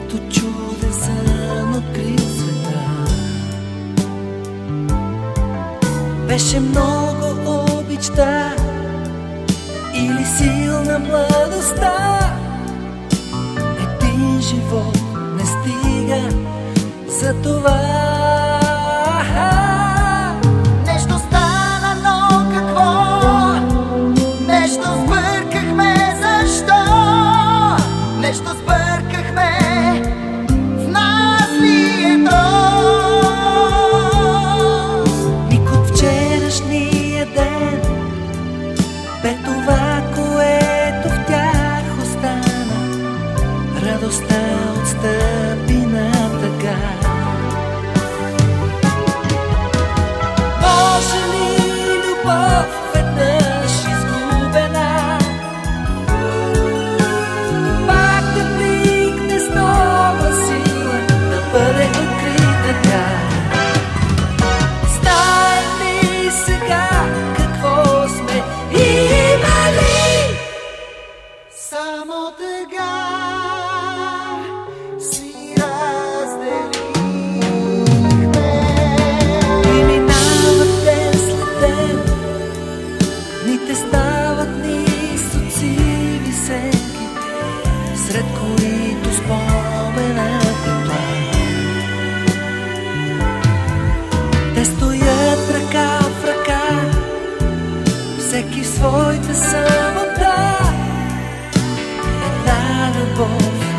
като чудесен открил света. Беше много обичта или силна младостта. Един живот не стига за това. Нещо стана, но какво? Нещо сбъркахме, защо? Нещо сбъркахме, в нас ли е то? Миг от вчерашния ден бе това, което в тях остана. Радостта отстъпи на тъга. Може ли любов веднъж изгубена пак да бликне с нова сила, да бъде открита тя? Знаем ли сега какво сме имали? Само тъга си разделихме. И минават ден след ден, дните стават нисоциви сенки, сред които споменът е план. Те стоят ръка в ръка, всеки в своята самота. Една любов